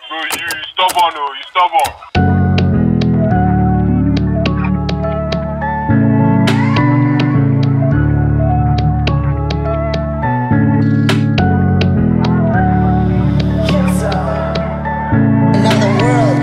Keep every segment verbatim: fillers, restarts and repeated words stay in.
Bro, you, you stubborn, oh, you stubborn. Another world.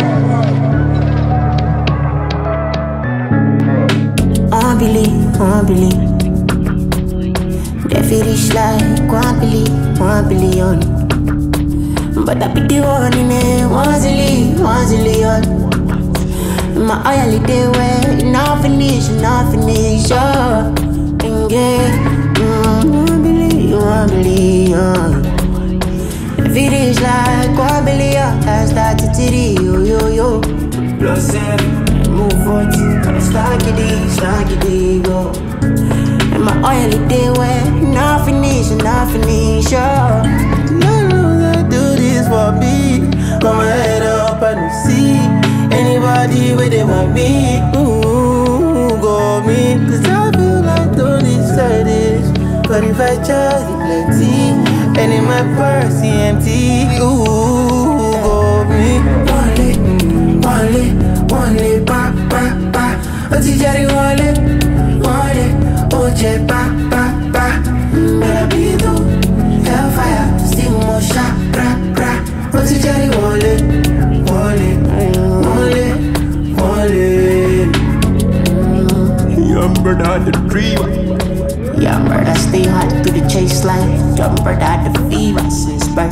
I believe, I believe. They feel this like one billion, one billion. But I be the one in it, one zillion, one zillion. My eye only day where enough finish, enough finish, yeah. And yeah, mm, one billion, one billion. If it is like one billion, I start to titty, yo, yo, yo. Plus seven, move forty, stack it, stack it, yo. And my oily day where enough finish, enough finish, yeah. No, no, they do this for me. Put my head up and see anybody where they want me. Ooh, go me. Cause I feel like don't decide this. But if I charge it plenty, and in my purse empty. Ooh, go me. One leg, one leg, one leg, pa, pa, pa. Oh, Tijari, one leg, one leg, oh, je, pa, pa, pa. Better be do, hellfire, still more shot, bra, bra. Oh, Tijari, one leg, one leg, one leg, one leg. Young brother, the dreamer. Young brother stay hot to the chase line. Young brother the fever since birth.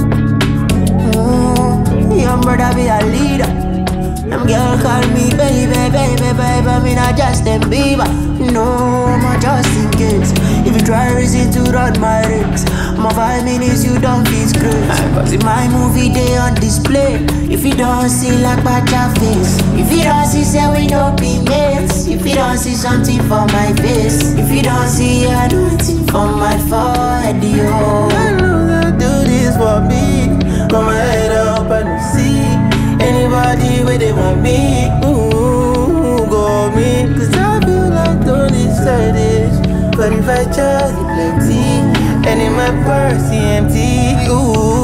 Mm, young brother be a leader. Them girl call me baby, baby, baby. I mean I just them Bieber. No, I'm a just in case. If you try reason to run my race, my five minutes you don't feel screwed. Cause in my movie they on display. If you don't see like my face, if you don't see say we no be mates. If you don't see something for my face, if you don't see anything for my forehead, yo. I know they do this for me. Put my head up and see anybody where they want me. Ooh, go me. Cause I feel like don't decide this. But if I charge it plenty, and in my purse empty. Ooh.